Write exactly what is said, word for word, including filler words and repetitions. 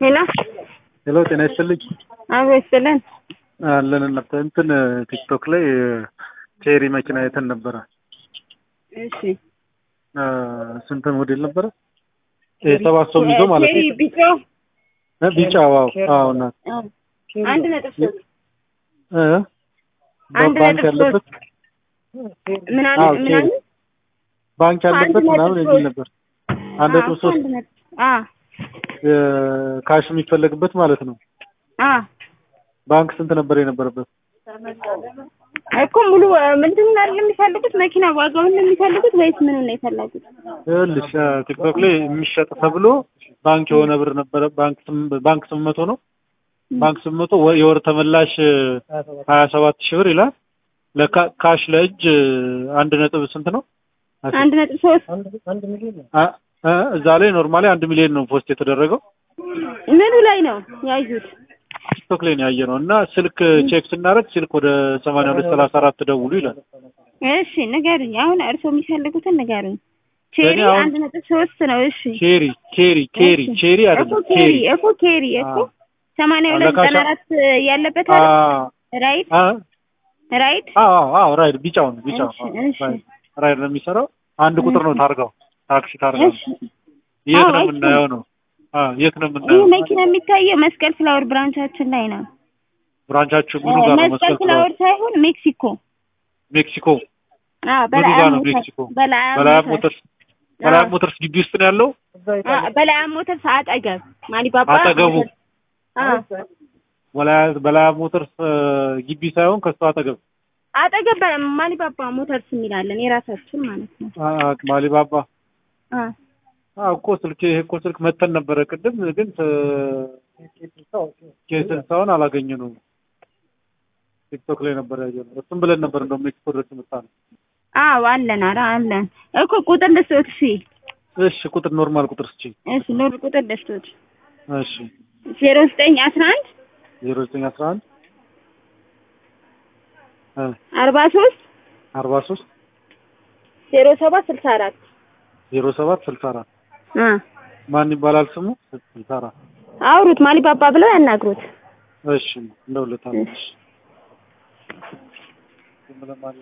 ሄሎ ሄሎ ጤና ይስጥልኝ። አዎ ይስጥልን። አለን እና እንትን ቲክቶክ ላይ ቼሪ መኪና አይተን ነበረ። እሺ ስንት ሞዴል ነበረ? ሰባት ሰው ይዞ ማለት ነው። ቼሪ ቢጫው ቢጫ ዋው አዎ እና አንድ ነጥብ ሶስት እ አንድ ባንክ ነጥብ ያለበት ምን አለ ምን አለ ባንክ ያለበት ምናምን የሚል ነበር። አንድ ነጥብ ሶስት አ ካሽ የሚፈለግበት ማለት ነው። አ ባንክ ስንት ነበር የነበረበት? እኮ ሙሉ ምንድን ነው የሚፈልጉት? መኪና ዋጋውን ነው የሚፈልጉት ወይስ ምን ነው የፈለጉት? እልሽ ቲክቶክ ላይ የሚሸጥ ተብሎ ባንክ የሆነ ብር ነበረ። ባንክ ባንክ ስምንት መቶ ነው። ባንክ ስምንት መቶ የወር ተመላሽ ሀያ ሰባት ሺህ ብር ይላል። ለካሽ ለእጅ አንድ ነጥብ ስንት ነው? አንድ ነጥብ ሶስት አ እዛ ላይ ኖርማሊ አንድ ሚሊዮን ነው ፖስት የተደረገው። ምኑ ላይ ነው ያዩት? ቲክቶክ ላይ ነው ያየነው እና ስልክ ቼክ ስናደርግ ስልክ ወደ ሰማንያ ሁለት ሰላሳ አራት ደውሉ ይላል። እሺ ንገሩኝ። አሁን እርሶ የሚፈልጉትን ንገሩኝ። ቼሪ አንድ ነጥብ ሶስት ነው። እሺ ቼሪ ቼሪ ቼሪ ቼሪ አይደለም ቼሪ እኮ ቼሪ እኮ ሰማንያ ሁለት ዘጠና አራት ያለበት አይደል? ራይት ራይት አዎ አዎ ራይት ቢጫው ነው ቢጫው ራይት ነው የሚሰራው። አንድ ቁጥር ነው ታርጋው ታክሲ ታርጋው። የት ነው የምናየው ነው? አ የት ነው የምናየው? ይሄ መኪና የሚታየው መስቀል ፍላወር ብራንቻችን ላይ ነው። ብራንቻችሁ ምኑ ጋር ነው? መስቀል ፍላወር ሳይሆን ሜክሲኮ ሜክሲኮ አ በላይ ነው ሜክሲኮ በላይ ሞተርስ በላይ ሞተርስ ግቢ ውስጥ ነው ያለው። አ በላይ ሞተርስ አጠገብ ማሊ ባባ አጠገቡ አ በላይ በላይ ሞተርስ ግቢ ሳይሆን ከሱ አጠገብ አጠገብ ማሊ ባባ ሞተርስ የሚላለን የራሳችን ማለት ነው። አ ማሊ ባባ አ አዎ እኮ ስልክ ይሄ እኮ ስልክ መተን ነበረ ቅድም ግን ከስልሳውን አላገኘነውም። ቲክቶክ ላይ ነበር ያየነው። እሱም ብለን ነበር እንደውም ሜክሲኮ ድረስ መጣን። አዎ አለን ኧረ አለን እኮ ቁጥር ልስጥዎት። እሺ እሺ ቁጥር ኖርማል ቁጥር ስጪ። እሺ ኖር ቁጥር ልስጥዎት። እሺ ዜሮ ዘጠኝ አስራ አንድ ዜሮ ዘጠኝ አስራ አንድ እ አርባ ሶስት አርባ ሶስት ዜሮ ሰባት ስልሳ አራት ዜሮ ሰባት ስልሳ አራት አ ማን ይባላል ስሙ? ስልሳ አራት አውሩት ማሊ ባባ ብለው ያናግሩት። እሺ እንደውለታለሽ